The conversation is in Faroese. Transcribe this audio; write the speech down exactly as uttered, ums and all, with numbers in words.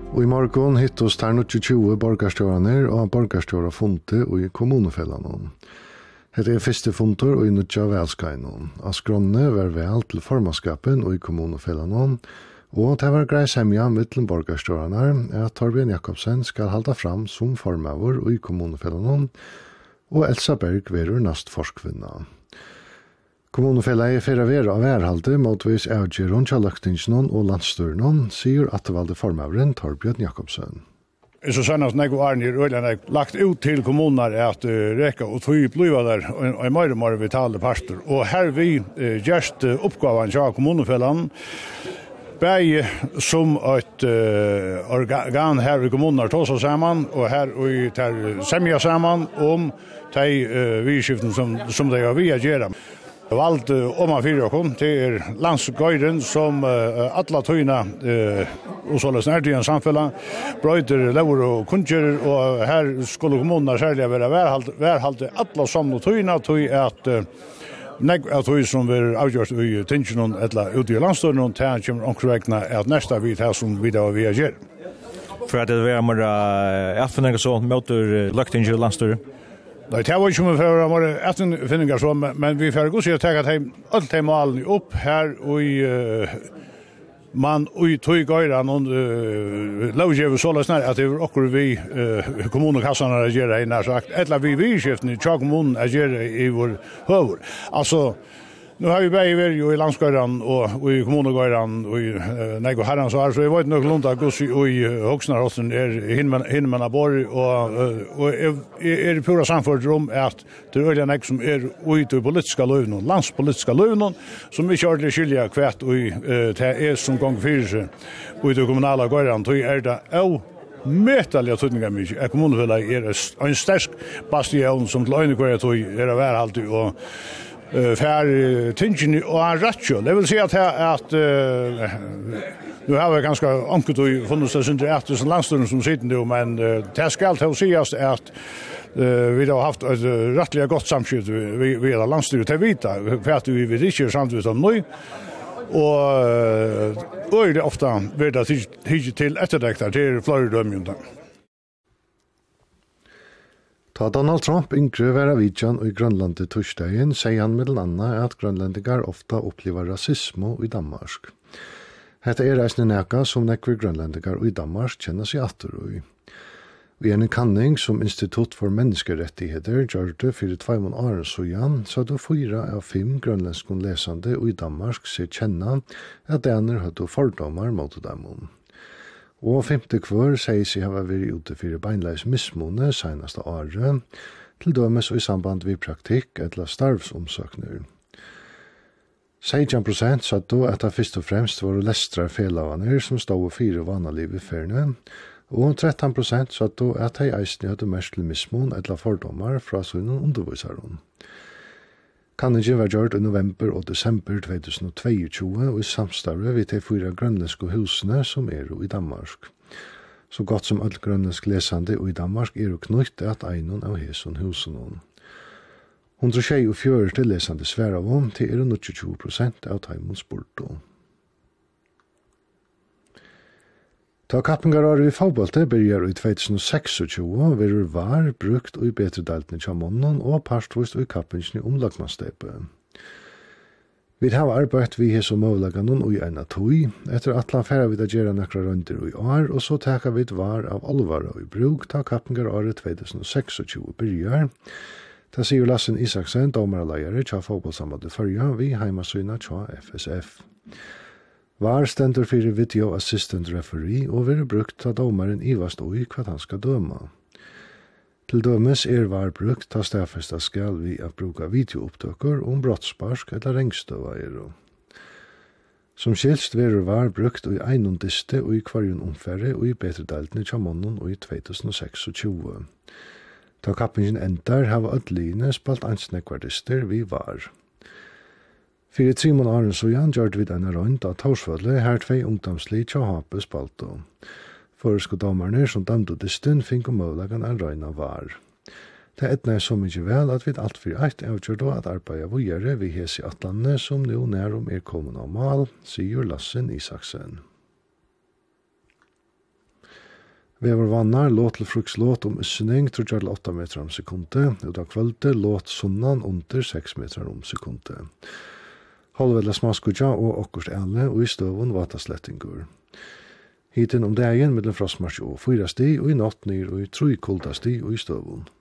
Og i morgon hittos der tjúgu borgarstjóraner og borgarstjóra funte og i kommunefellanen. Hette er første funter og i nødja velskainon. Av skronne var vel til formaskapen og i kommunefellanen, og det var grei semja mittlen borgarstjóraner at Torbjørn Jakobsen skal halda fram som formavur og i kommunefellanen, og Elsa Berg verur nast forskvinna. Kommunefellet er fyrir vera av værhalde motvis avgjeron til løgtingsnon og landstyrnon, sier attevalde formavren Torbjørn Jakobsen. Så sannast nek og Arne i Røyland er lagt ut til kommuner at uh, reka og tog bliva der og i mer og mer vitale parter. Og her vi uh, gjerst uh, oppgaven til kommunefellan, Bæg som et uh, organ her i kommuner tås oss sammen, og her vi tar semja sammen om de uh, vidskiften som, som de har vi gjør. Valgt om man fyrir okkom til er landsgøyren som uh, alla tøyna uh, og såles nærtiden samfella brøyder lever og kunngjører, og her skulle kommunene særlig være værhalte alla samle tøyna tøy at uh, nek av tøy som vil avgjørt i tingsjonen eller ute i landstøyren til han kommer omkringvekna at nesta vidt her som vi da vi gjør. For at det vil være mer etterfinninger så møter løgtingsjonen og landstøyren? Nei, det var ikke om vi får være etterfinninger så, men vi får gå sier å ta alt de malene opp her og i uh, man og i tog gøyren og uh, lovgjøver så løsner at det er akkurat vi uh, kommunekassene er gjør i nær sagt, eller vi vidskiften i tja kommunen er gjør i vår høver. Altså, nu har vi bæg vært jo i landsgøyren og, og i kommunegøyren og i uh, Nego Herrens og her, så jeg vet nok lunda gos i Hoksnarhotten er hinmenn av bor, og, uh, og er, er pura samfunnet om at det er øyne som er ui til politiska løvnån, landspolitiska løvnån, som ikke ordentlig skilja kvært ui uh, til er som gong fyrir seg ui til kommunala gøyren, så er det au metalliga tøyninga mykje. Er kommunefellet er en sterk bastion som til øyne gøyre tøy er å være alltid, og Uh, för uh, tingen och en ratio. Det vill säga att att uh, nu har vi ganska ankut och funnits det synd att det landstyrelsen som sitter nu, men uh, det ska alltid sägas att uh, vi har haft ett uh, rättliga gott samskift vi vi hela landstyrelsen till vita för att vi vill inte samtidigt som nu. Och uh, det ofta vid att hit till etterdäktar till Florida myndan. Ta Donald Trump yngre være vidjan og i Grønlandet torsdagen, sier han mellom annet at grønlendigar ofta opplever rasismo i Danmark. Hetta er reisende neka som nekver grønlendigar i Danmark kjenner seg atter i. I en kanning som Institutt for menneskerettigheter gjør det for tveimon åren søyan, så hadde fyra av fem grønlandskon lesande i Danmark seg kjenna at dener hadde fordomar mot dem. Og femte kvør sier seg hava vært ute for beinleis mismone senaste året, til dømes og i samband ved praktikk eller starvsomsøkner. seksten prosent satt da at det først og fremst var lestra felavaner som stod og fire vanaliv i ferne, og tretton prosent satt da at de eisne hadde mest til mismon eller fordomar fra sønnen undervisaren. Kanningen var gjort i november og desember tjugohundratjueto og i samstarve ved de fyra grønlandske husene som er i Danmark. Så godt som alt grønlandsk lesande i Danmark er knytt at einon av heson husene. hundre tjuefire til lesande sværavån til er tjueto prosent av taimons sporto. Ta kappingarar i fotballte byrjar i tjuetusen seksogtjúgu verur var brukt og i betre daltene til månen og parstvist og i kappingen i omlagmannstepe. Vi har arbeidt vi hes og målaganon og i ena tøy, etter at la færa vid a gjerra nekra røndir og i år, og så teka vid var av alvar og i bruk ta kappingarar i tjuetusen seksogtjúgu byrjar. Ta sier Lassen Isaksen, domaralajare tja fotballsambandet fyrja, vi heimasyna tja F S F. Var stendur fyrir video assistant referee og vil brukt av domaren ivast og i hva han skal døma. Til dømes er var brukt av stafesta skal vi at bruka videoopptøkker om brottsparsk eller rengstøva er. Som skilst verur var brukt og i einon diste og i kvarjon omfærre og i betre daltene tja månen og i tjuetusen seksogtjúgu. Ta kappingen endar hava ödline spalt ansnekvardister vi var. Fyrir trimon åren så jan gjør vi denne røynd av Torsvødle her tvei ungdomslig tja hape spalto. Føresko domarne som damdo disten fink og møvlagan en røyna var. Det etna er så mykje vel at vi alt fyrir eit avgjør da at arbeida vågjere vi hes i atlanne som nu nærum er kommun av mal, sier Lassen Isaksen. Vever vannar, låt til frukslåt om ysning, tror jeg åtta meter om sekundet, og da kvölde låt sunnan under seks meter om sekundet. Halvvella smaskudja og okkurst æle, og i støvun vataslettingur. Hiten om dagen mellom frostmarsj og fyra sti, og i natt nyr og i tru kulda sti og i støvun.